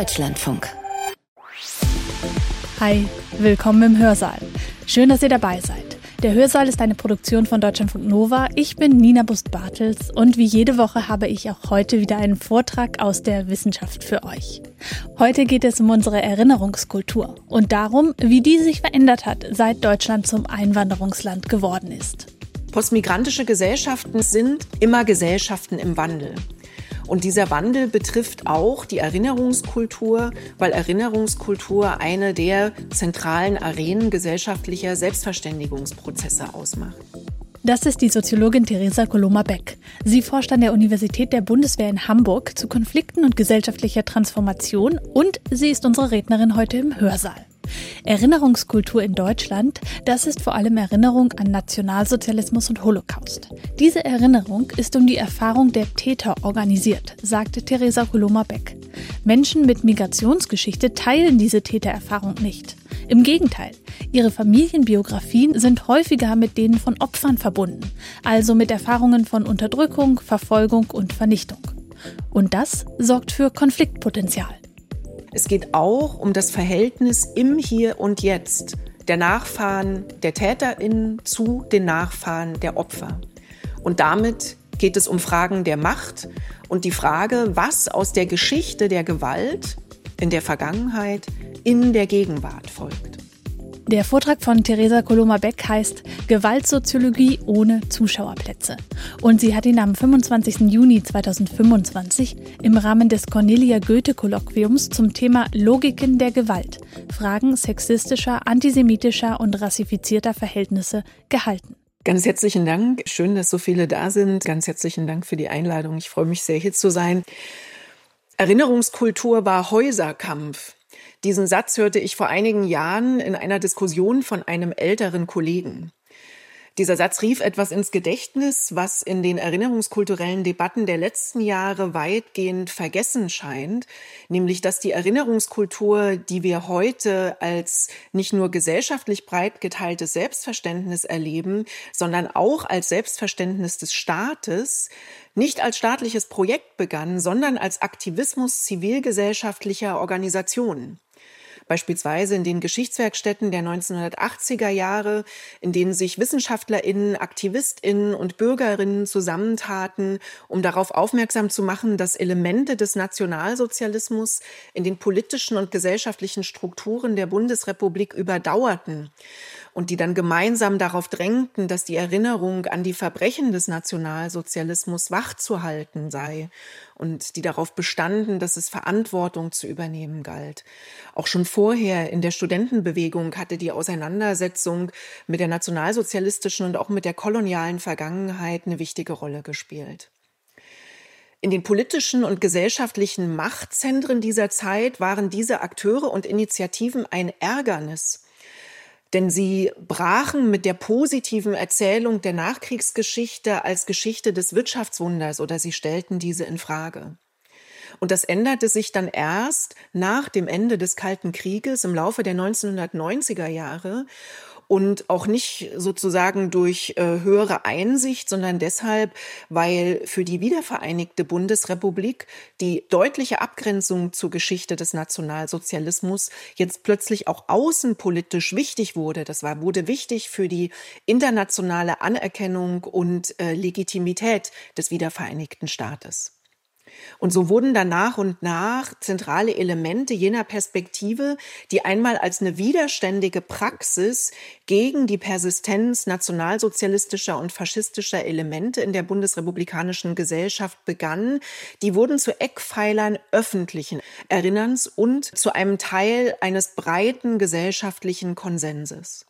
Deutschlandfunk. Hi, willkommen im Hörsaal. Schön, dass ihr dabei seid. Der Hörsaal ist eine Produktion von Deutschlandfunk Nova. Ich bin Nina Bust-Bartels und wie jede Woche habe ich auch heute wieder einen Vortrag aus der Wissenschaft für euch. Heute geht es um unsere Erinnerungskultur und darum, wie die sich verändert hat, seit Deutschland zum Einwanderungsland geworden ist. Postmigrantische Gesellschaften sind immer Gesellschaften im Wandel. Und dieser Wandel betrifft auch die Erinnerungskultur, weil Erinnerungskultur eine der zentralen Arenen gesellschaftlicher Selbstverständigungsprozesse ausmacht. Das ist die Soziologin Theresa Coloma-Beck. Sie forscht an der Universität der Bundeswehr in Hamburg zu Konflikten und gesellschaftlicher Transformation und sie ist unsere Rednerin heute im Hörsaal. Erinnerungskultur in Deutschland, das ist vor allem Erinnerung an Nationalsozialismus und Holocaust. Diese Erinnerung ist um die Erfahrung der Täter organisiert, sagte Theresa Coloma-Beck. Menschen mit Migrationsgeschichte teilen diese Tätererfahrung nicht. Im Gegenteil, ihre Familienbiografien sind häufiger mit denen von Opfern verbunden, also mit Erfahrungen von Unterdrückung, Verfolgung und Vernichtung. Und das sorgt für Konfliktpotenzial. Es geht auch um das Verhältnis im Hier und Jetzt der Nachfahren der TäterInnen zu den Nachfahren der Opfer. Und damit geht es um Fragen der Macht und die Frage, was aus der Geschichte der Gewalt in der Vergangenheit in der Gegenwart folgt. Der Vortrag von Theresa Coloma-Beck heißt Gewaltsoziologie ohne Zuschauerplätze. Und sie hat ihn am 25. Juni 2025 im Rahmen des Cornelia-Goethe-Kolloquiums zum Thema Logiken der Gewalt, Fragen sexistischer, antisemitischer und rassifizierter Verhältnisse gehalten. Ganz herzlichen Dank. Schön, dass so viele da sind. Ganz herzlichen Dank für die Einladung. Ich freue mich sehr, hier zu sein. Erinnerungskultur war Häuserkampf. Diesen Satz hörte ich vor einigen Jahren in einer Diskussion von einem älteren Kollegen. Dieser Satz rief etwas ins Gedächtnis, was in den erinnerungskulturellen Debatten der letzten Jahre weitgehend vergessen scheint, nämlich dass die Erinnerungskultur, die wir heute als nicht nur gesellschaftlich breit geteiltes Selbstverständnis erleben, sondern auch als Selbstverständnis des Staates, nicht als staatliches Projekt begann, sondern als Aktivismus zivilgesellschaftlicher Organisationen. Beispielsweise in den Geschichtswerkstätten der 1980er Jahre, in denen sich WissenschaftlerInnen, AktivistInnen und BürgerInnen zusammentaten, um darauf aufmerksam zu machen, dass Elemente des Nationalsozialismus in den politischen und gesellschaftlichen Strukturen der Bundesrepublik überdauerten und die dann gemeinsam darauf drängten, dass die Erinnerung an die Verbrechen des Nationalsozialismus wachzuhalten sei und die darauf bestanden, dass es Verantwortung zu übernehmen galt. Auch schon vorher in der Studentenbewegung hatte die Auseinandersetzung mit der nationalsozialistischen und auch mit der kolonialen Vergangenheit eine wichtige Rolle gespielt. In den politischen und gesellschaftlichen Machtzentren dieser Zeit waren diese Akteure und Initiativen ein Ärgernis. Denn sie brachen mit der positiven Erzählung der Nachkriegsgeschichte als Geschichte des Wirtschaftswunders oder sie stellten diese in Frage. Und das änderte sich dann erst nach dem Ende des Kalten Krieges im Laufe der 1990er Jahre und auch nicht sozusagen durch höhere Einsicht, sondern deshalb, weil für die wiedervereinigte Bundesrepublik die deutliche Abgrenzung zur Geschichte des Nationalsozialismus jetzt plötzlich auch außenpolitisch wichtig wurde. Wurde wichtig für die internationale Anerkennung und Legitimität des wiedervereinigten Staates. Und so wurden dann nach und nach zentrale Elemente jener Perspektive, die einmal als eine widerständige Praxis gegen die Persistenz nationalsozialistischer und faschistischer Elemente in der bundesrepublikanischen Gesellschaft begannen, die wurden zu Eckpfeilern öffentlichen Erinnerns und zu einem Teil eines breiten gesellschaftlichen Konsenses.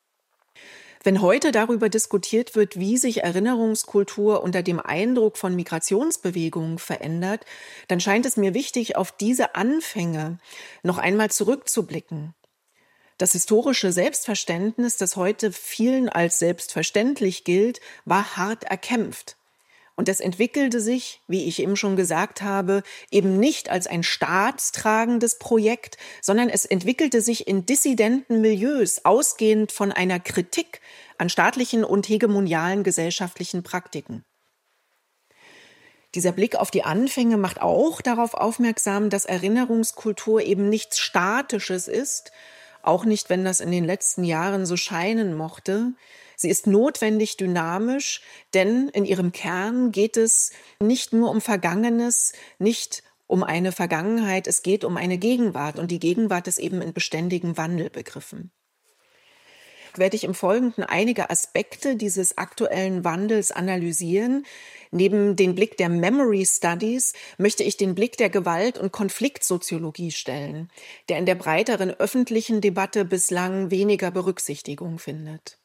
Wenn heute darüber diskutiert wird, wie sich Erinnerungskultur unter dem Eindruck von Migrationsbewegungen verändert, dann scheint es mir wichtig, auf diese Anfänge noch einmal zurückzublicken. Das historische Selbstverständnis, das heute vielen als selbstverständlich gilt, war hart erkämpft. Und das entwickelte sich, wie ich eben schon gesagt habe, eben nicht als ein staatstragendes Projekt, sondern es entwickelte sich in dissidenten Milieus, ausgehend von einer Kritik an staatlichen und hegemonialen gesellschaftlichen Praktiken. Dieser Blick auf die Anfänge macht auch darauf aufmerksam, dass Erinnerungskultur eben nichts Statisches ist, auch nicht, wenn das in den letzten Jahren so scheinen mochte. Sie ist notwendig dynamisch, denn in ihrem Kern geht es nicht nur um Vergangenes, nicht um eine Vergangenheit, es geht um eine Gegenwart und die Gegenwart ist eben in beständigem Wandel begriffen. Werde ich im Folgenden einige Aspekte dieses aktuellen Wandels analysieren. Neben den Blick der Memory Studies möchte ich den Blick der Gewalt- und Konfliktsoziologie stellen, der in der breiteren öffentlichen Debatte bislang weniger Berücksichtigung findet.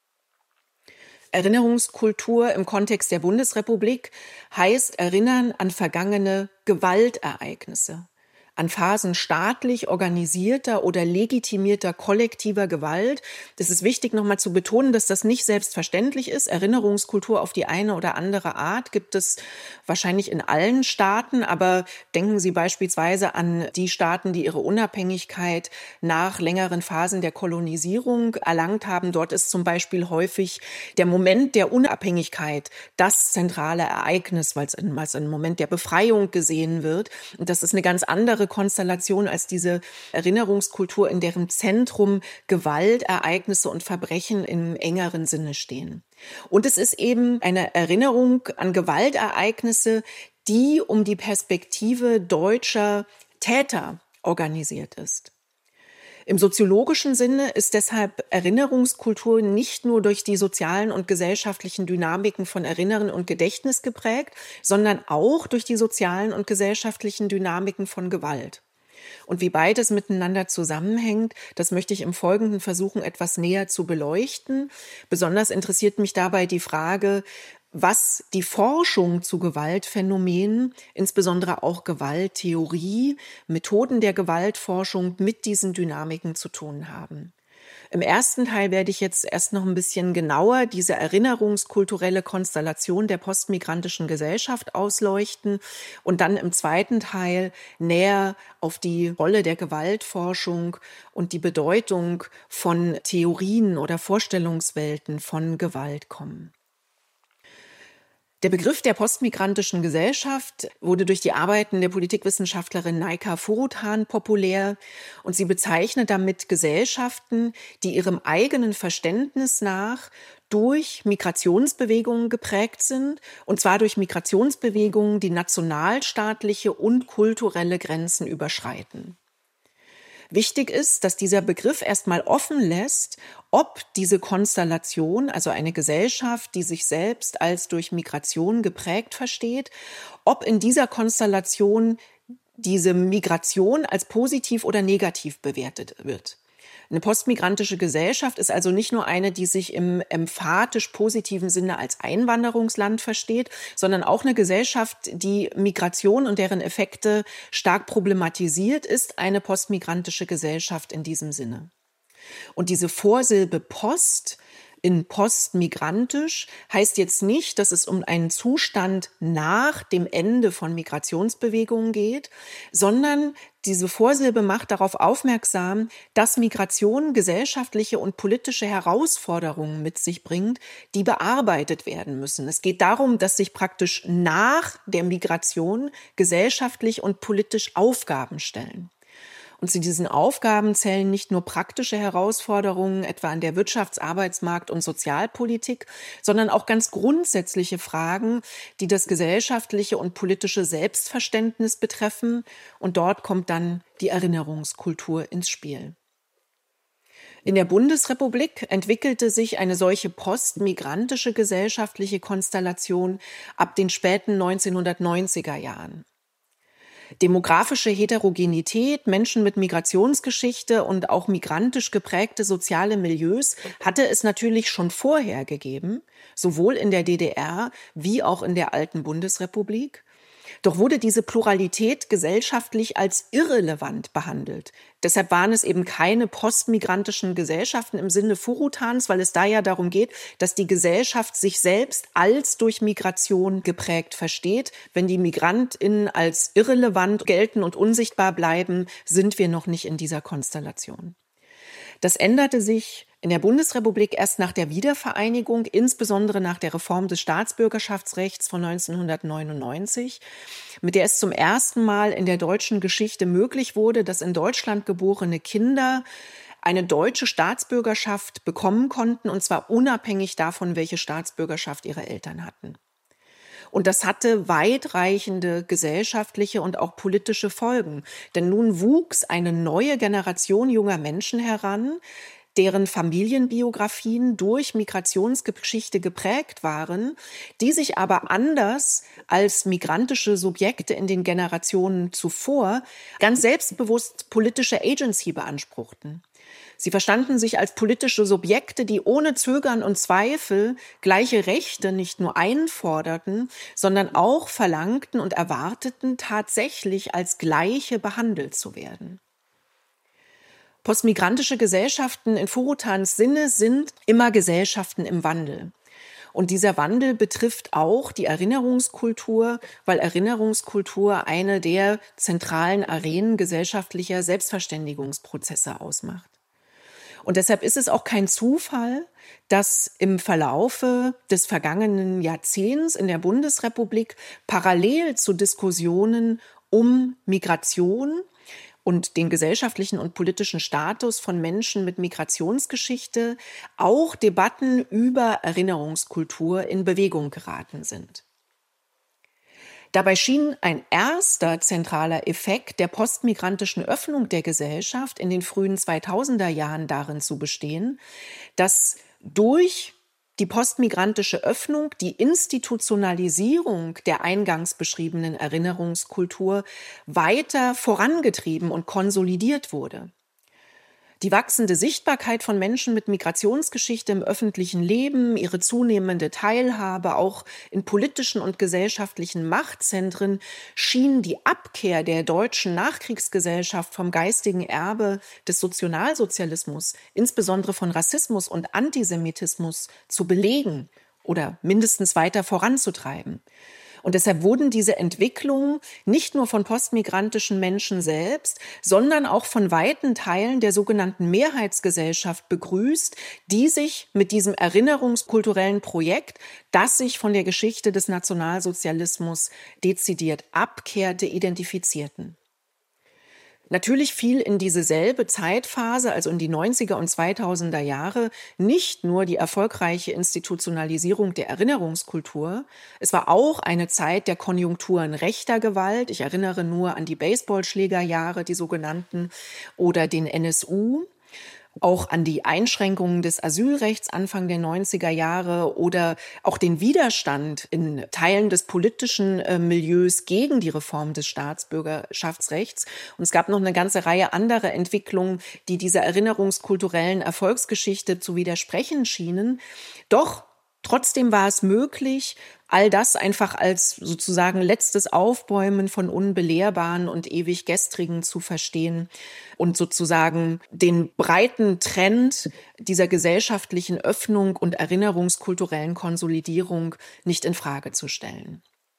Erinnerungskultur im Kontext der Bundesrepublik heißt Erinnern an vergangene Gewaltereignisse, an Phasen staatlich organisierter oder legitimierter kollektiver Gewalt. Das ist wichtig, nochmal zu betonen, dass das nicht selbstverständlich ist. Erinnerungskultur auf die eine oder andere Art gibt es wahrscheinlich in allen Staaten, aber denken Sie beispielsweise an die Staaten, die ihre Unabhängigkeit nach längeren Phasen der Kolonisierung erlangt haben. Dort ist zum Beispiel häufig der Moment der Unabhängigkeit das zentrale Ereignis, weil es ein Moment der Befreiung gesehen wird. Und das ist eine ganz andere Konstellation als diese Erinnerungskultur, in deren Zentrum Gewaltereignisse und Verbrechen im engeren Sinne stehen. Und es ist eben eine Erinnerung an Gewaltereignisse, die um die Perspektive deutscher Täter organisiert ist. Im soziologischen Sinne ist deshalb Erinnerungskultur nicht nur durch die sozialen und gesellschaftlichen Dynamiken von Erinnern und Gedächtnis geprägt, sondern auch durch die sozialen und gesellschaftlichen Dynamiken von Gewalt. Und wie beides miteinander zusammenhängt, das möchte ich im Folgenden versuchen, etwas näher zu beleuchten. Besonders interessiert mich dabei die Frage, was die Forschung zu Gewaltphänomenen, insbesondere auch Gewalttheorie, Methoden der Gewaltforschung mit diesen Dynamiken zu tun haben. Im ersten Teil werde ich jetzt erst noch ein bisschen genauer diese erinnerungskulturelle Konstellation der postmigrantischen Gesellschaft ausleuchten und dann im zweiten Teil näher auf die Rolle der Gewaltforschung und die Bedeutung von Theorien oder Vorstellungswelten von Gewalt kommen. Der Begriff der postmigrantischen Gesellschaft wurde durch die Arbeiten der Politikwissenschaftlerin Naika Foroutan populär und sie bezeichnet damit Gesellschaften, die ihrem eigenen Verständnis nach durch Migrationsbewegungen geprägt sind, und zwar durch Migrationsbewegungen, die nationalstaatliche und kulturelle Grenzen überschreiten. Wichtig ist, dass dieser Begriff erstmal offen lässt, ob diese Konstellation, also eine Gesellschaft, die sich selbst als durch Migration geprägt versteht, ob in dieser Konstellation diese Migration als positiv oder negativ bewertet wird. Eine postmigrantische Gesellschaft ist also nicht nur eine, die sich im emphatisch positiven Sinne als Einwanderungsland versteht, sondern auch eine Gesellschaft, die Migration und deren Effekte stark problematisiert, ist eine postmigrantische Gesellschaft in diesem Sinne. Und diese Vorsilbe Post in postmigrantisch heißt jetzt nicht, dass es um einen Zustand nach dem Ende von Migrationsbewegungen geht, sondern diese Vorsilbe macht darauf aufmerksam, dass Migration gesellschaftliche und politische Herausforderungen mit sich bringt, die bearbeitet werden müssen. Es geht darum, dass sich praktisch nach der Migration gesellschaftlich und politisch Aufgaben stellen. Und zu diesen Aufgaben zählen nicht nur praktische Herausforderungen, etwa in der Wirtschafts-, Arbeitsmarkt- und Sozialpolitik, sondern auch ganz grundsätzliche Fragen, die das gesellschaftliche und politische Selbstverständnis betreffen. Und dort kommt dann die Erinnerungskultur ins Spiel. In der Bundesrepublik entwickelte sich eine solche postmigrantische gesellschaftliche Konstellation ab den späten 1990er Jahren. Demografische Heterogenität, Menschen mit Migrationsgeschichte und auch migrantisch geprägte soziale Milieus hatte es natürlich schon vorher gegeben, sowohl in der DDR wie auch in der alten Bundesrepublik. Doch wurde diese Pluralität gesellschaftlich als irrelevant behandelt. Deshalb waren es eben keine postmigrantischen Gesellschaften im Sinne Foroutans, weil es da ja darum geht, dass die Gesellschaft sich selbst als durch Migration geprägt versteht. Wenn die MigrantInnen als irrelevant gelten und unsichtbar bleiben, sind wir noch nicht in dieser Konstellation. Das änderte sich in der Bundesrepublik erst nach der Wiedervereinigung, insbesondere nach der Reform des Staatsbürgerschaftsrechts von 1999, mit der es zum ersten Mal in der deutschen Geschichte möglich wurde, dass in Deutschland geborene Kinder eine deutsche Staatsbürgerschaft bekommen konnten, und zwar unabhängig davon, welche Staatsbürgerschaft ihre Eltern hatten. Und das hatte weitreichende gesellschaftliche und auch politische Folgen. Denn nun wuchs eine neue Generation junger Menschen heran, deren Familienbiografien durch Migrationsgeschichte geprägt waren, die sich aber anders als migrantische Subjekte in den Generationen zuvor ganz selbstbewusst politische Agency beanspruchten. Sie verstanden sich als politische Subjekte, die ohne Zögern und Zweifel gleiche Rechte nicht nur einforderten, sondern auch verlangten und erwarteten, tatsächlich als Gleiche behandelt zu werden. Postmigrantische Gesellschaften in Furutans Sinne sind immer Gesellschaften im Wandel. Und dieser Wandel betrifft auch die Erinnerungskultur, weil Erinnerungskultur eine der zentralen Arenen gesellschaftlicher Selbstverständigungsprozesse ausmacht. Und deshalb ist es auch kein Zufall, dass im Verlaufe des vergangenen Jahrzehnts in der Bundesrepublik parallel zu Diskussionen um Migration und den gesellschaftlichen und politischen Status von Menschen mit Migrationsgeschichte auch Debatten über Erinnerungskultur in Bewegung geraten sind. Dabei schien ein erster zentraler Effekt der postmigrantischen Öffnung der Gesellschaft in den frühen 2000er Jahren darin zu bestehen, dass durch die postmigrantische Öffnung die Institutionalisierung der eingangs beschriebenen Erinnerungskultur weiter vorangetrieben und konsolidiert wurde. Die wachsende Sichtbarkeit von Menschen mit Migrationsgeschichte im öffentlichen Leben, ihre zunehmende Teilhabe auch in politischen und gesellschaftlichen Machtzentren schien die Abkehr der deutschen Nachkriegsgesellschaft vom geistigen Erbe des Nationalsozialismus, insbesondere von Rassismus und Antisemitismus, zu belegen oder mindestens weiter voranzutreiben. Und deshalb wurden diese Entwicklungen nicht nur von postmigrantischen Menschen selbst, sondern auch von weiten Teilen der sogenannten Mehrheitsgesellschaft begrüßt, die sich mit diesem erinnerungskulturellen Projekt, das sich von der Geschichte des Nationalsozialismus dezidiert abkehrte, identifizierten. Natürlich fiel in dieselbe Zeitphase, also in die 90er und 2000er Jahre, nicht nur die erfolgreiche Institutionalisierung der Erinnerungskultur. Es war auch eine Zeit der Konjunkturen rechter Gewalt. Ich erinnere nur an die Baseballschlägerjahre, die sogenannten, oder den NSU. Auch an die Einschränkungen des Asylrechts Anfang der 90er Jahre oder auch den Widerstand in Teilen des politischen Milieus gegen die Reform des Staatsbürgerschaftsrechts. Und es gab noch eine ganze Reihe anderer Entwicklungen, die dieser erinnerungskulturellen Erfolgsgeschichte zu widersprechen schienen. Doch trotzdem war es möglich, all das einfach als sozusagen letztes Aufbäumen von Unbelehrbaren und ewig Gestrigen zu verstehen und sozusagen den breiten Trend dieser gesellschaftlichen Öffnung und erinnerungskulturellen Konsolidierung nicht in Frage zu stellen.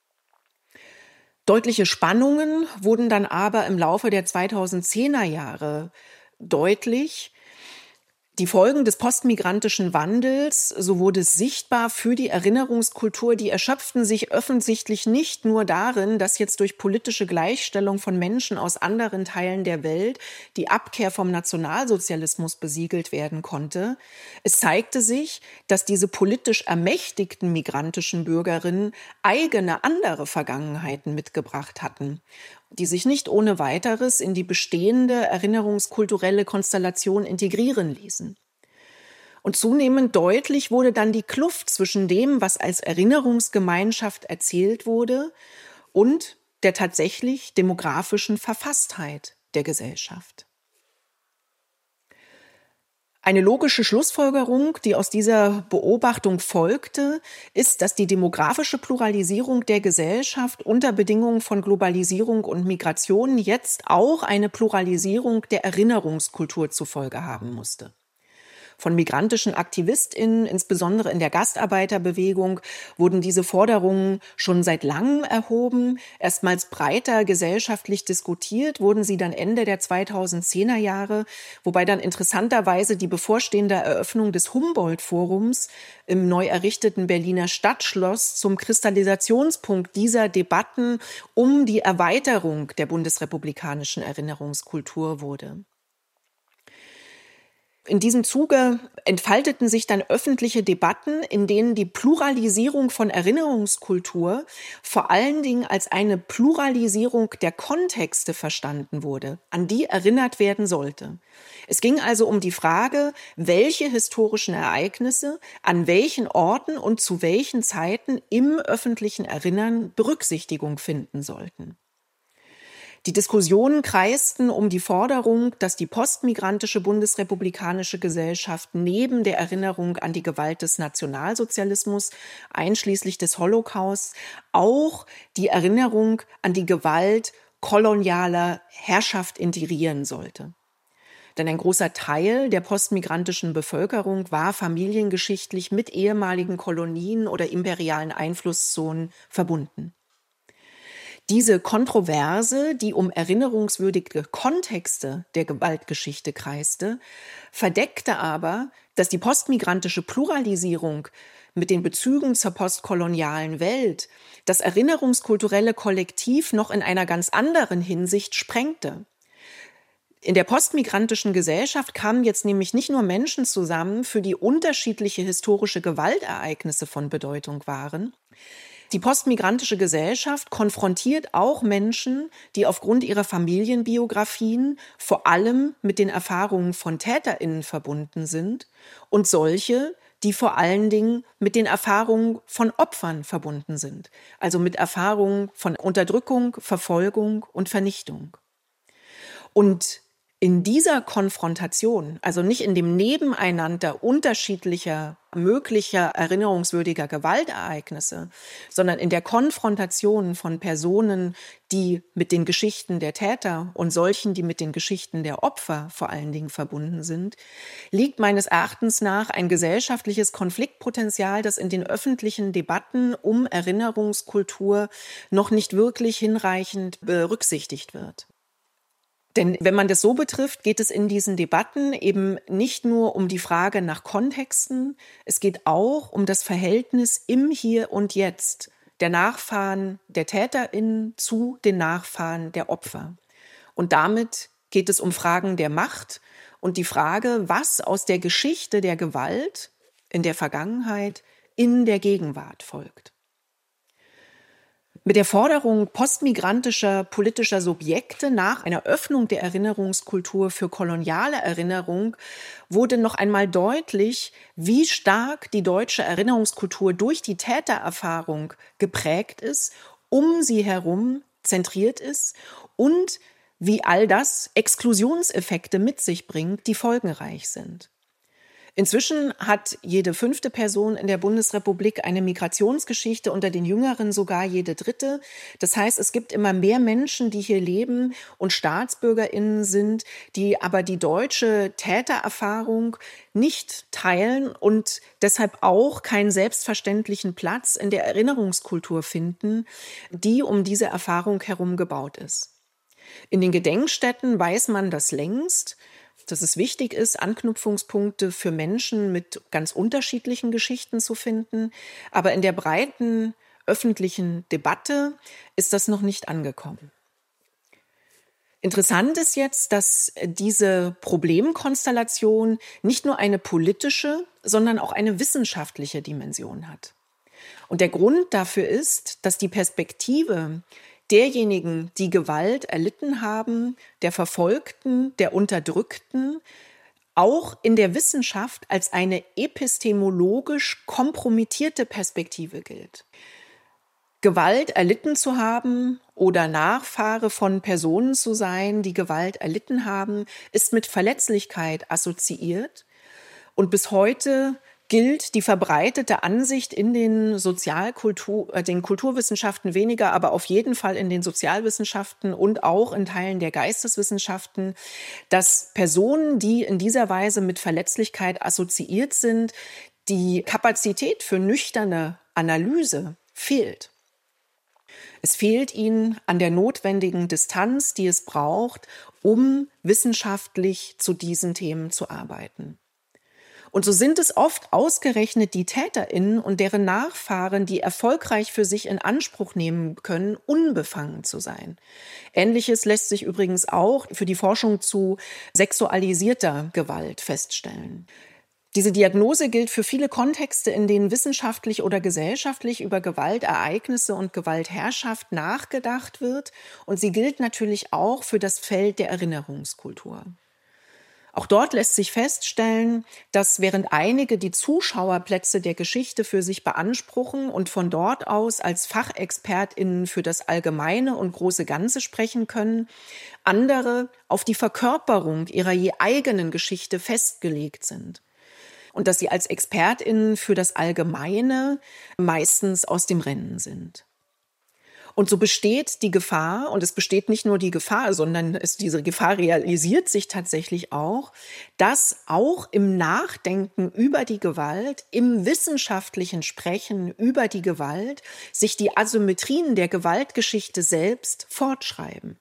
Deutliche Spannungen wurden dann aber im Laufe der 2010er Jahre deutlich. Die Folgen des postmigrantischen Wandels, so wurde es sichtbar für die Erinnerungskultur, die erschöpften sich offensichtlich nicht nur darin, dass jetzt durch politische Gleichstellung von Menschen aus anderen Teilen der Welt die Abkehr vom Nationalsozialismus besiegelt werden konnte. Es zeigte sich, dass diese politisch ermächtigten migrantischen Bürgerinnen eigene andere Vergangenheiten mitgebracht hatten, die sich nicht ohne weiteres in die bestehende erinnerungskulturelle Konstellation integrieren ließen. Und zunehmend deutlich wurde dann die Kluft zwischen dem, was als Erinnerungsgemeinschaft erzählt wurde, und der tatsächlich demografischen Verfasstheit der Gesellschaft. Eine logische Schlussfolgerung, die aus dieser Beobachtung folgte, ist, dass die demografische Pluralisierung der Gesellschaft unter Bedingungen von Globalisierung und Migration jetzt auch eine Pluralisierung der Erinnerungskultur zur Folge haben musste. Von migrantischen AktivistInnen, insbesondere in der Gastarbeiterbewegung, wurden diese Forderungen schon seit langem erhoben. Erstmals breiter gesellschaftlich diskutiert wurden sie dann Ende der 2010er Jahre, wobei dann interessanterweise die bevorstehende Eröffnung des Humboldt-Forums im neu errichteten Berliner Stadtschloss zum Kristallisationspunkt dieser Debatten um die Erweiterung der bundesrepublikanischen Erinnerungskultur wurde. In diesem Zuge entfalteten sich dann öffentliche Debatten, in denen die Pluralisierung von Erinnerungskultur vor allen Dingen als eine Pluralisierung der Kontexte verstanden wurde, an die erinnert werden sollte. Es ging also um die Frage, welche historischen Ereignisse an welchen Orten und zu welchen Zeiten im öffentlichen Erinnern Berücksichtigung finden sollten. Die Diskussionen kreisten um die Forderung, dass die postmigrantische bundesrepublikanische Gesellschaft neben der Erinnerung an die Gewalt des Nationalsozialismus, einschließlich des Holocaust, auch die Erinnerung an die Gewalt kolonialer Herrschaft integrieren sollte. Denn ein großer Teil der postmigrantischen Bevölkerung war familiengeschichtlich mit ehemaligen Kolonien oder imperialen Einflusszonen verbunden. Diese Kontroverse, die um erinnerungswürdige Kontexte der Gewaltgeschichte kreiste, verdeckte aber, dass die postmigrantische Pluralisierung mit den Bezügen zur postkolonialen Welt das erinnerungskulturelle Kollektiv noch in einer ganz anderen Hinsicht sprengte. In der postmigrantischen Gesellschaft kamen jetzt nämlich nicht nur Menschen zusammen, für die unterschiedliche historische Gewaltereignisse von Bedeutung waren. Die postmigrantische Gesellschaft konfrontiert auch Menschen, die aufgrund ihrer Familienbiografien vor allem mit den Erfahrungen von TäterInnen verbunden sind und solche, die vor allen Dingen mit den Erfahrungen von Opfern verbunden sind, also mit Erfahrungen von Unterdrückung, Verfolgung und Vernichtung. Und in dieser Konfrontation, also nicht in dem Nebeneinander unterschiedlicher, möglicher, erinnerungswürdiger Gewaltereignisse, sondern in der Konfrontation von Personen, die mit den Geschichten der Täter und solchen, die mit den Geschichten der Opfer vor allen Dingen verbunden sind, liegt meines Erachtens nach ein gesellschaftliches Konfliktpotenzial, das in den öffentlichen Debatten um Erinnerungskultur noch nicht wirklich hinreichend berücksichtigt wird. Denn wenn man das so betrifft, geht es in diesen Debatten eben nicht nur um die Frage nach Kontexten, es geht auch um das Verhältnis im Hier und Jetzt der Nachfahren der TäterInnen zu den Nachfahren der Opfer. Und damit geht es um Fragen der Macht und die Frage, was aus der Geschichte der Gewalt in der Vergangenheit in der Gegenwart folgt. Mit der Forderung postmigrantischer politischer Subjekte nach einer Öffnung der Erinnerungskultur für koloniale Erinnerung wurde noch einmal deutlich, wie stark die deutsche Erinnerungskultur durch die Tätererfahrung geprägt ist, um sie herum zentriert ist und wie all das Exklusionseffekte mit sich bringt, die folgenreich sind. Inzwischen hat jede 5. Person in der Bundesrepublik eine Migrationsgeschichte, unter den Jüngeren sogar jede 3. Das heißt, es gibt immer mehr Menschen, die hier leben und StaatsbürgerInnen sind, die aber die deutsche Tätererfahrung nicht teilen und deshalb auch keinen selbstverständlichen Platz in der Erinnerungskultur finden, die um diese Erfahrung herum gebaut ist. In den Gedenkstätten weiß man das längst, dass es wichtig ist, Anknüpfungspunkte für Menschen mit ganz unterschiedlichen Geschichten zu finden. Aber in der breiten öffentlichen Debatte ist das noch nicht angekommen. Interessant ist jetzt, dass diese Problemkonstellation nicht nur eine politische, sondern auch eine wissenschaftliche Dimension hat. Und der Grund dafür ist, dass die Perspektive derjenigen, die Gewalt erlitten haben, der Verfolgten, der Unterdrückten, auch in der Wissenschaft als eine epistemologisch kompromittierte Perspektive gilt. Gewalt erlitten zu haben oder Nachfahre von Personen zu sein, die Gewalt erlitten haben, ist mit Verletzlichkeit assoziiert. Und bis heute gilt die verbreitete Ansicht in den den Kulturwissenschaften weniger, aber auf jeden Fall in den Sozialwissenschaften und auch in Teilen der Geisteswissenschaften, dass Personen, die in dieser Weise mit Verletzlichkeit assoziiert sind, die Kapazität für nüchterne Analyse fehlt. Es fehlt ihnen an der notwendigen Distanz, die es braucht, um wissenschaftlich zu diesen Themen zu arbeiten. Und so sind es oft ausgerechnet die TäterInnen und deren Nachfahren, die erfolgreich für sich in Anspruch nehmen können, unbefangen zu sein. Ähnliches lässt sich übrigens auch für die Forschung zu sexualisierter Gewalt feststellen. Diese Diagnose gilt für viele Kontexte, in denen wissenschaftlich oder gesellschaftlich über Gewaltereignisse und Gewaltherrschaft nachgedacht wird. Und sie gilt natürlich auch für das Feld der Erinnerungskultur. Auch dort lässt sich feststellen, dass während einige die Zuschauerplätze der Geschichte für sich beanspruchen und von dort aus als FachexpertInnen für das Allgemeine und große Ganze sprechen können, andere auf die Verkörperung ihrer je eigenen Geschichte festgelegt sind. Und dass sie als ExpertInnen für das Allgemeine meistens aus dem Rennen sind. Und so besteht die Gefahr, und es besteht nicht nur die Gefahr, sondern diese Gefahr realisiert sich tatsächlich auch, dass auch im Nachdenken über die Gewalt, im wissenschaftlichen Sprechen über die Gewalt, sich die Asymmetrien der Gewaltgeschichte selbst fortschreiben.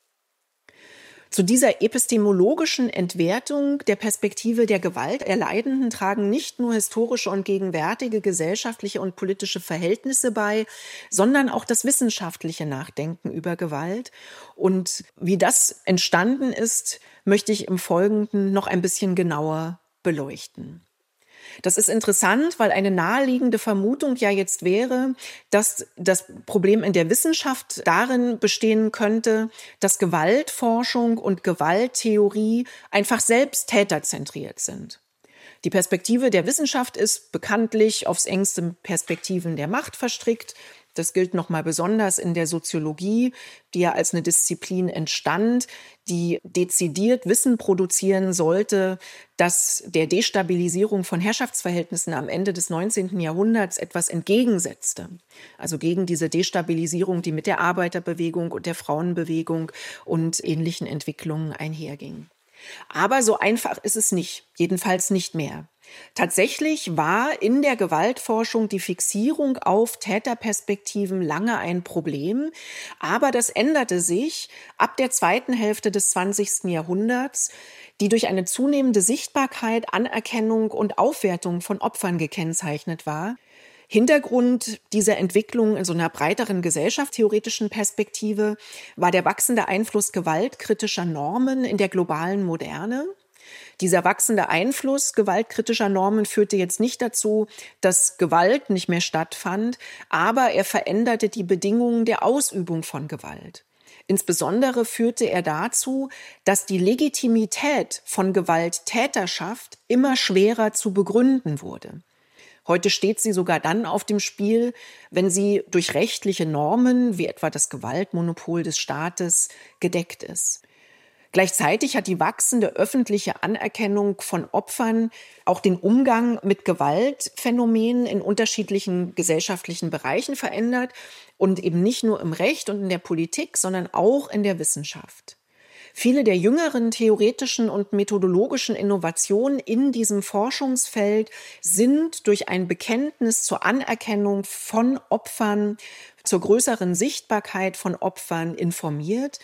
Zu dieser epistemologischen Entwertung der Perspektive der Gewalterleidenden tragen nicht nur historische und gegenwärtige gesellschaftliche und politische Verhältnisse bei, sondern auch das wissenschaftliche Nachdenken über Gewalt. Und wie das entstanden ist, möchte ich im Folgenden noch ein bisschen genauer beleuchten. Das ist interessant, weil eine naheliegende Vermutung ja jetzt wäre, dass das Problem in der Wissenschaft darin bestehen könnte, dass Gewaltforschung und Gewalttheorie einfach selbst täterzentriert sind. Die Perspektive der Wissenschaft ist bekanntlich aufs engste mit Perspektiven der Macht verstrickt. Das gilt nochmal besonders in der Soziologie, die ja als eine Disziplin entstand, die dezidiert Wissen produzieren sollte, das der Destabilisierung von Herrschaftsverhältnissen am Ende des 19. Jahrhunderts etwas entgegensetzte. Also gegen diese Destabilisierung, die mit der Arbeiterbewegung und der Frauenbewegung und ähnlichen Entwicklungen einherging. Aber so einfach ist es nicht, jedenfalls nicht mehr. Tatsächlich war in der Gewaltforschung die Fixierung auf Täterperspektiven lange ein Problem, aber das änderte sich ab der zweiten Hälfte des 20. Jahrhunderts, die durch eine zunehmende Sichtbarkeit, Anerkennung und Aufwertung von Opfern gekennzeichnet war. Hintergrund dieser Entwicklung in so einer breiteren gesellschaftstheoretischen Perspektive war der wachsende Einfluss gewaltkritischer Normen in der globalen Moderne. Dieser wachsende Einfluss gewaltkritischer Normen führte jetzt nicht dazu, dass Gewalt nicht mehr stattfand, aber er veränderte die Bedingungen der Ausübung von Gewalt. Insbesondere führte er dazu, dass die Legitimität von Gewalttäterschaft immer schwerer zu begründen wurde. Heute steht sie sogar dann auf dem Spiel, wenn sie durch rechtliche Normen, wie etwa das Gewaltmonopol des Staates, gedeckt ist. Gleichzeitig hat die wachsende öffentliche Anerkennung von Opfern auch den Umgang mit Gewaltphänomenen in unterschiedlichen gesellschaftlichen Bereichen verändert und eben nicht nur im Recht und in der Politik, sondern auch in der Wissenschaft. Viele der jüngeren theoretischen und methodologischen Innovationen in diesem Forschungsfeld sind durch ein Bekenntnis zur Anerkennung von Opfern, zur größeren Sichtbarkeit von Opfern informiert.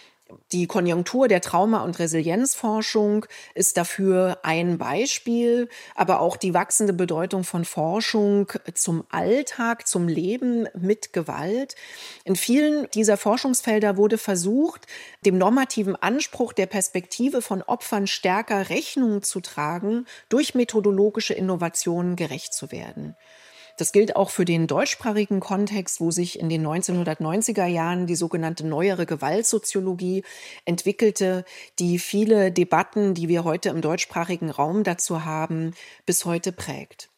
Die Konjunktur der Trauma- und Resilienzforschung ist dafür ein Beispiel, aber auch die wachsende Bedeutung von Forschung zum Alltag, zum Leben mit Gewalt. In vielen dieser Forschungsfelder wurde versucht, dem normativen Anspruch der Perspektive von Opfern stärker Rechnung zu tragen, durch methodologische Innovationen gerecht zu werden. Das gilt auch für den deutschsprachigen Kontext, wo sich in den 1990er Jahren die sogenannte neuere Gewaltsoziologie entwickelte, die viele Debatten, die wir heute im deutschsprachigen Raum dazu haben, bis heute prägt.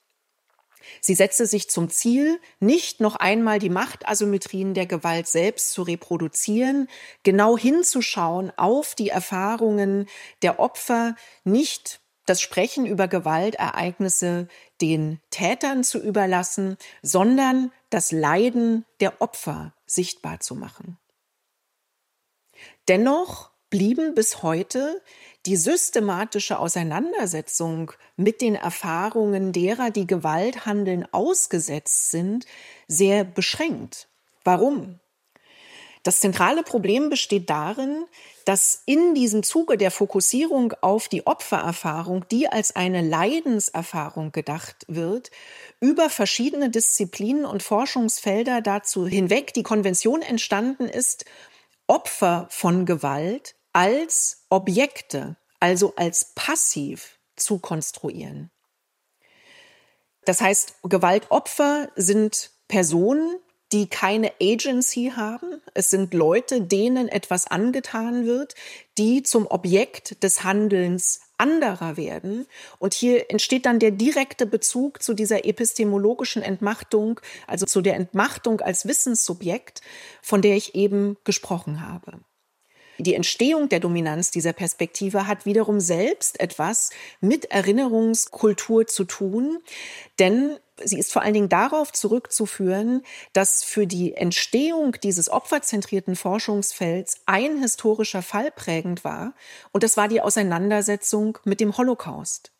Sie setzte sich zum Ziel, nicht noch einmal die Machtasymmetrien der Gewalt selbst zu reproduzieren, genau hinzuschauen auf die Erfahrungen der Opfer, nicht das Sprechen über Gewaltereignisse den Tätern zu überlassen, sondern das Leiden der Opfer sichtbar zu machen. Dennoch blieben bis heute die systematische Auseinandersetzung mit den Erfahrungen derer, die Gewalthandeln ausgesetzt sind, sehr beschränkt. Warum? Das zentrale Problem besteht darin, dass in diesem Zuge der Fokussierung auf die Opfererfahrung, die als eine Leidenserfahrung gedacht wird, über verschiedene Disziplinen und Forschungsfelder dazu hinweg die Konvention entstanden ist, Opfer von Gewalt als Objekte, also als passiv zu konstruieren. Das heißt, Gewaltopfer sind Personen, die keine Agency haben. Es sind Leute, denen etwas angetan wird, die zum Objekt des Handelns anderer werden. Und hier entsteht dann der direkte Bezug zu dieser epistemologischen Entmachtung, also zu der Entmachtung als Wissenssubjekt, von der ich eben gesprochen habe. Die Entstehung der Dominanz dieser Perspektive hat wiederum selbst etwas mit Erinnerungskultur zu tun, denn sie ist vor allen Dingen darauf zurückzuführen, dass für die Entstehung dieses opferzentrierten Forschungsfelds ein historischer Fall prägend war, und das war die Auseinandersetzung mit dem Holocaust.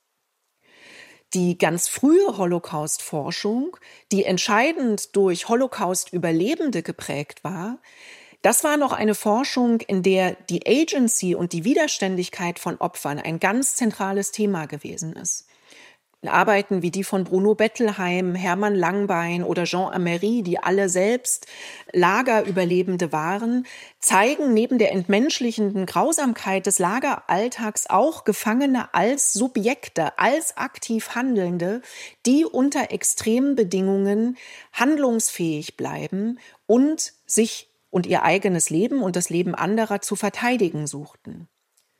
Die ganz frühe Holocaust-Forschung, die entscheidend durch Holocaust-Überlebende geprägt war, das war noch eine Forschung, in der die Agency und die Widerständigkeit von Opfern ein ganz zentrales Thema gewesen ist. Arbeiten wie die von Bruno Bettelheim, Hermann Langbein oder Jean Amery, die alle selbst Lagerüberlebende waren, zeigen neben der entmenschlichenden Grausamkeit des Lageralltags auch Gefangene als Subjekte, als aktiv Handelnde, die unter extremen Bedingungen handlungsfähig bleiben und sich und ihr eigenes Leben und das Leben anderer zu verteidigen suchten.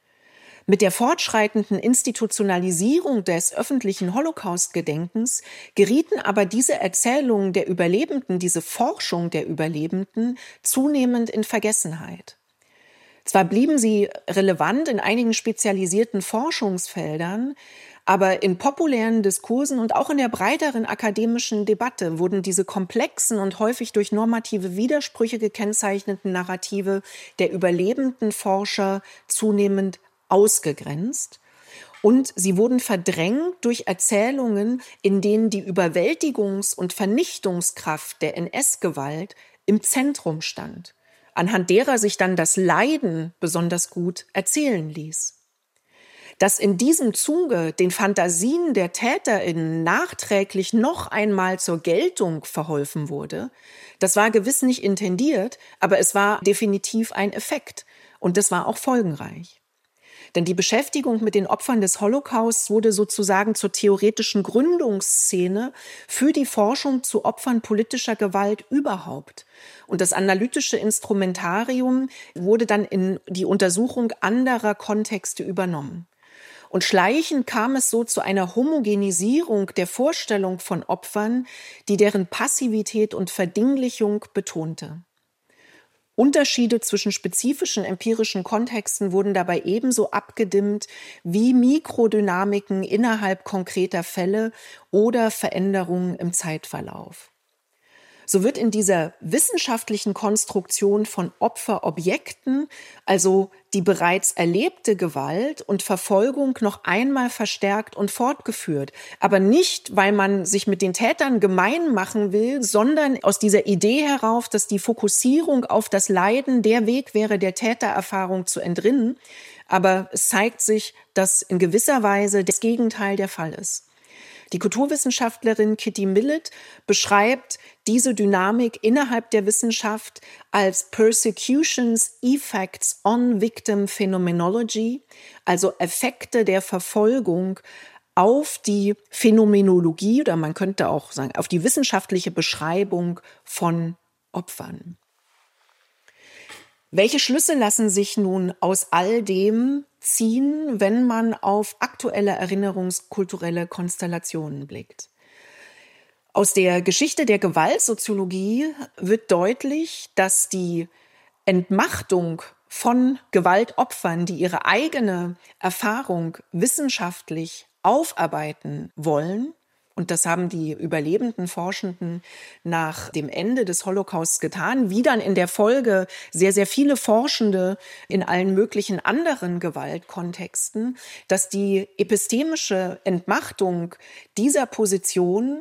Mit der fortschreitenden Institutionalisierung des öffentlichen Holocaust-Gedenkens gerieten aber diese Erzählungen der Überlebenden, diese Forschung der Überlebenden zunehmend in Vergessenheit. Zwar blieben sie relevant in einigen spezialisierten Forschungsfeldern, aber in populären Diskursen und auch in der breiteren akademischen Debatte wurden diese komplexen und häufig durch normative Widersprüche gekennzeichneten Narrative der überlebenden Forscher zunehmend ausgegrenzt, und sie wurden verdrängt durch Erzählungen, in denen die Überwältigungs- und Vernichtungskraft der NS-Gewalt im Zentrum stand, anhand derer sich dann das Leiden besonders gut erzählen ließ. Dass in diesem Zuge den Fantasien der TäterInnen nachträglich noch einmal zur Geltung verholfen wurde, das war gewiss nicht intendiert, aber es war definitiv ein Effekt, und das war auch folgenreich. Denn die Beschäftigung mit den Opfern des Holocaust wurde sozusagen zur theoretischen Gründungsszene für die Forschung zu Opfern politischer Gewalt überhaupt. Und das analytische Instrumentarium wurde dann in die Untersuchung anderer Kontexte übernommen. Und schleichend kam es so zu einer Homogenisierung der Vorstellung von Opfern, die deren Passivität und Verdinglichung betonte. Unterschiede zwischen spezifischen empirischen Kontexten wurden dabei ebenso abgedimmt wie Mikrodynamiken innerhalb konkreter Fälle oder Veränderungen im Zeitverlauf. So wird in dieser wissenschaftlichen Konstruktion von Opferobjekten, also die bereits erlebte Gewalt und Verfolgung, noch einmal verstärkt und fortgeführt. Aber nicht, weil man sich mit den Tätern gemein machen will, sondern aus dieser Idee herauf, dass die Fokussierung auf das Leiden der Weg wäre, der Tätererfahrung zu entrinnen. Aber es zeigt sich, dass in gewisser Weise das Gegenteil der Fall ist. Die Kulturwissenschaftlerin Kitty Millett beschreibt diese Dynamik innerhalb der Wissenschaft als Persecution's Effects on Victim Phenomenology, also Effekte der Verfolgung auf die Phänomenologie, oder man könnte auch sagen, auf die wissenschaftliche Beschreibung von Opfern. Welche Schlüsse lassen sich nun aus all dem ziehen, wenn man auf aktuelle erinnerungskulturelle Konstellationen blickt? Aus der Geschichte der Gewaltsoziologie wird deutlich, dass die Entmachtung von Gewaltopfern, die ihre eigene Erfahrung wissenschaftlich aufarbeiten wollen. Und das haben die überlebenden Forschenden nach dem Ende des Holocausts getan, wie dann in der Folge sehr, sehr viele Forschende in allen möglichen anderen Gewaltkontexten, dass die epistemische Entmachtung dieser Position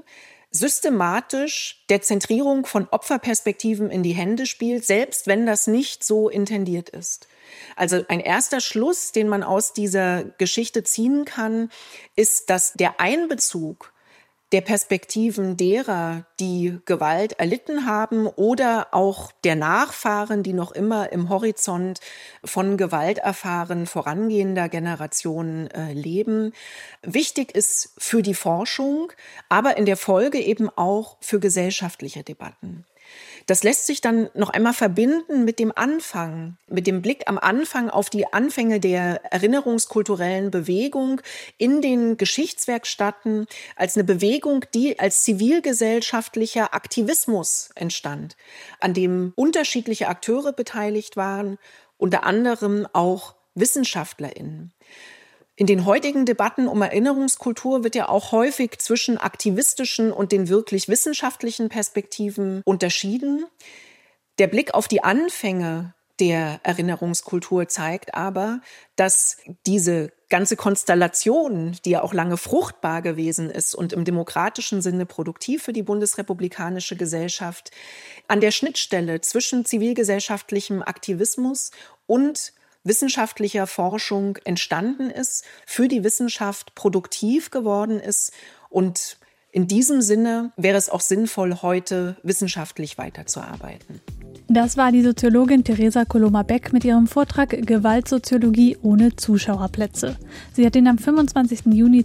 systematisch der Zentrierung von Opferperspektiven in die Hände spielt, selbst wenn das nicht so intendiert ist. Also ein erster Schluss, den man aus dieser Geschichte ziehen kann, ist, dass der Einbezug der Perspektiven derer, die Gewalt erlitten haben oder auch der Nachfahren, die noch immer im Horizont von Gewalterfahren vorangehender Generationen leben, wichtig ist für die Forschung, aber in der Folge eben auch für gesellschaftliche Debatten. Das lässt sich dann noch einmal verbinden mit dem Anfang, mit dem Blick am Anfang auf die Anfänge der erinnerungskulturellen Bewegung in den Geschichtswerkstätten als eine Bewegung, die als zivilgesellschaftlicher Aktivismus entstand, an dem unterschiedliche Akteure beteiligt waren, unter anderem auch WissenschaftlerInnen. In den heutigen Debatten um Erinnerungskultur wird ja auch häufig zwischen aktivistischen und den wirklich wissenschaftlichen Perspektiven unterschieden. Der Blick auf die Anfänge der Erinnerungskultur zeigt aber, dass diese ganze Konstellation, die ja auch lange fruchtbar gewesen ist und im demokratischen Sinne produktiv für die bundesrepublikanische Gesellschaft, an der Schnittstelle zwischen zivilgesellschaftlichem Aktivismus und wissenschaftlicher Forschung entstanden ist, für die Wissenschaft produktiv geworden ist. Und in diesem Sinne wäre es auch sinnvoll, heute wissenschaftlich weiterzuarbeiten. Das war die Soziologin Theresa Coloma-Beck mit ihrem Vortrag Gewaltsoziologie ohne Zuschauerplätze. Sie hat ihn am 25. Juni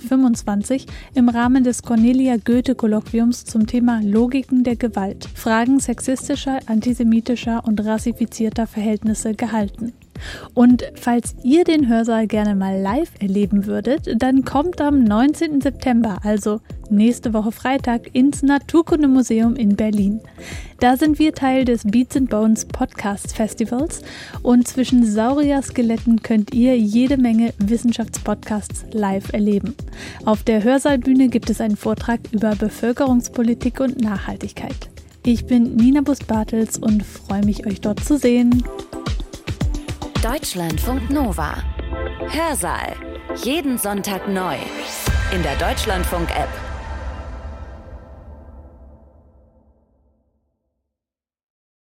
2025 im Rahmen des Cornelia-Goethe-Kolloquiums zum Thema Logiken der Gewalt, Fragen sexistischer, antisemitischer und rassifizierter Verhältnisse gehalten. Und falls ihr den Hörsaal gerne mal live erleben würdet, dann kommt am 19. September, also nächste Woche Freitag, ins Naturkundemuseum in Berlin. Da sind wir Teil des Beats and Bones Podcast Festivals und zwischen Saurier-Skeletten könnt ihr jede Menge Wissenschaftspodcasts live erleben. Auf der Hörsaalbühne gibt es einen Vortrag über Bevölkerungspolitik und Nachhaltigkeit. Ich bin Nina Bust-Bartels und freue mich, euch dort zu sehen. Deutschlandfunk Nova. Hörsaal. Jeden Sonntag neu. In der Deutschlandfunk-App.